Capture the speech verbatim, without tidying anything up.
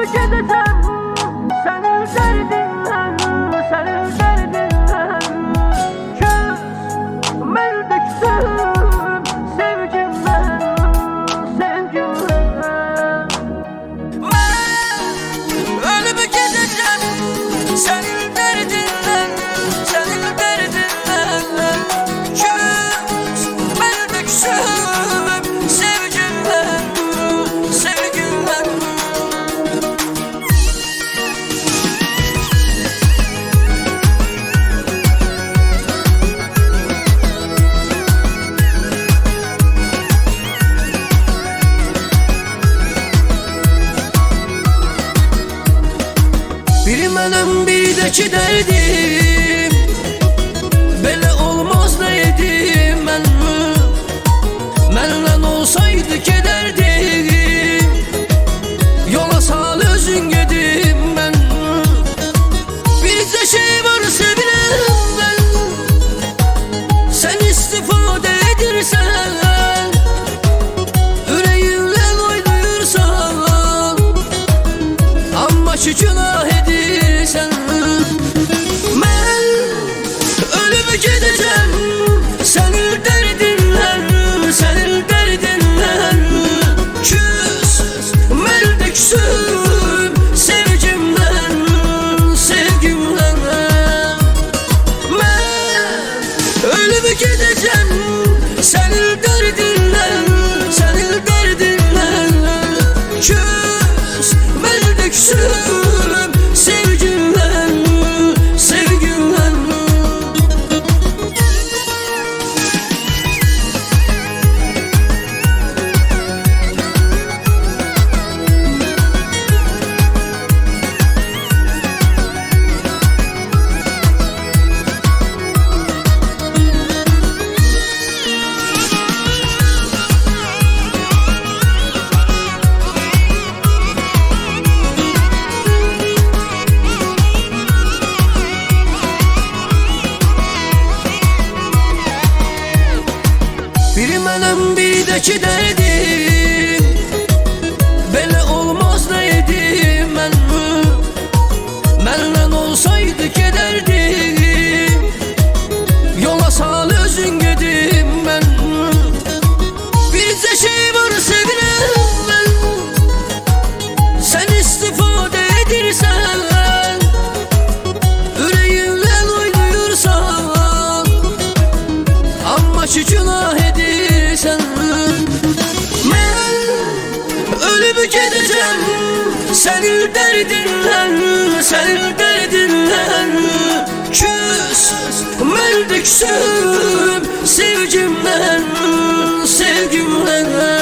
ölümü gedəcəm sənin dərdindən, sənin dərdindən. Köz mən döksün sevgimdən, sevgimdən. Mən ölümü gedəcəm sənin dərdindən, sənin dərdindən. Köz mən döksün sevgimdən, sevgimdən. Biri mənim, biri də ki dərdim. Belə olmaz da edim mən. Mənlə olsaydı gedərdim, yola sal özün gedim mən. Bizdə şey var sevirəm mən, sən istifadə edirsən, ürəyinlə oynayırsan, amma ki günah edirsən. Mən ölümü gedəcəm sənin dərdindən, sənin dərdindən. Küs mən döksün sevgimdən, sevgimdən. Mən ölümü gedəcəm sənin dərdindən, sənin dərdindən. Küs mən döksün sevgimdən, sevgimdən. Biri mənim, biri də ki dərdim. Belə olmaz da edim mən. Mənlə olsaydı gedərdim, yola sal özün gedim mən. Bizdə şey var sevirəm mən, sən istifadə edirsən, ürəyinlə oynayırsan, amma ki günah edirsən. Mən ölümü gedəcəm sənin dərdindən, sənin dərdindən. Küs mən döksün sevgimdən, sevgimdən.